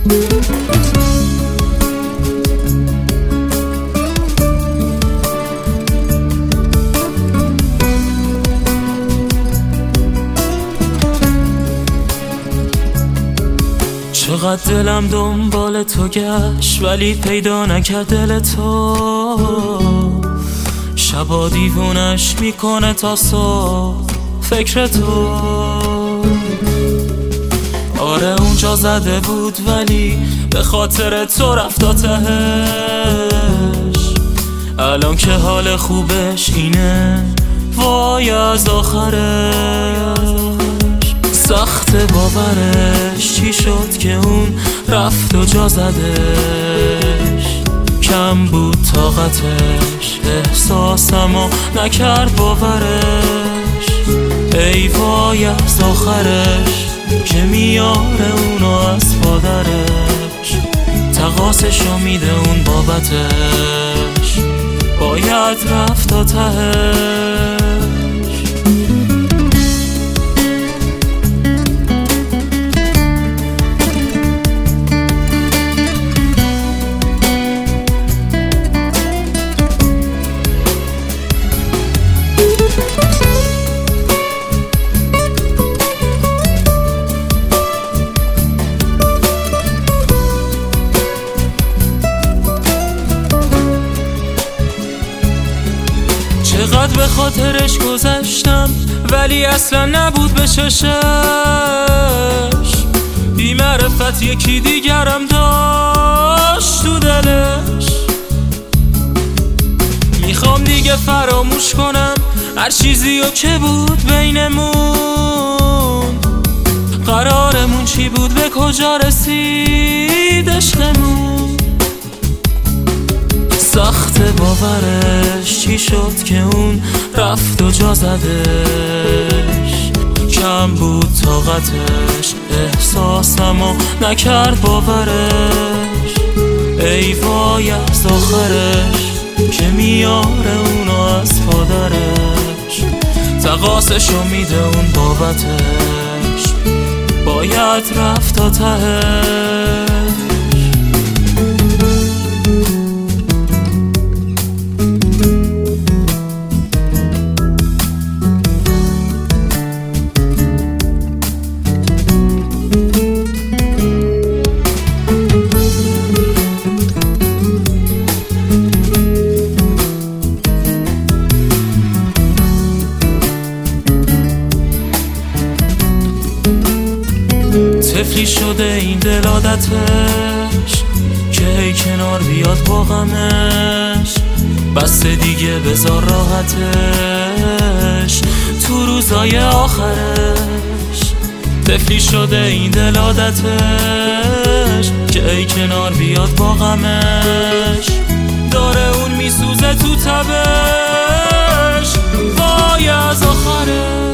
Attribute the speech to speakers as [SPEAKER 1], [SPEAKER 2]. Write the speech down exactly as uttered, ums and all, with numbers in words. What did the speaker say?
[SPEAKER 1] چقدر دلم دنبال تو گشت ولی پیدا نکرد دل تو، شبا دیوونش میکنه تا صبح فکر تو. آره اونجا زده بود ولی به خاطر تو رفت آتهش، الان که حال خوبش اینه وای از آخرش. سخت باورش چی شد که اون رفت و جا زدش، کم بود طاقتش احساسمو نکرد باورش. ای وای از آخرش که میاره اونو از پادرش، تقاسشو میده اون بابتش، باید رفت تا تهش. چقدر به خاطرش گذشتم ولی اصلا نبود به چشش، بی معرفت یکی دیگرم داشت تو دلش. میخوام دیگه فراموش کنم هر چیزیو که بود بینمون، قرارمون چی بود، به کجا رسید عشقمون. سخت باورش چی شد که اون رفت و جا زدش، کم بود طاقتش احساسمو نکرد باورش. ای وای از آخرش که میاره اونو از پادرش، تقاسشو میده اون بابتش، باید رفت تا تهش. طفلی شده این دل عادتش که ای کنار بیاد با غمش، بس دیگه بذار راحتش تو روزای آخرش. طفلی شده این دل عادتش که ای کنار بیاد با غمش، داره اون میسوزه تو تبش وای از آخرش.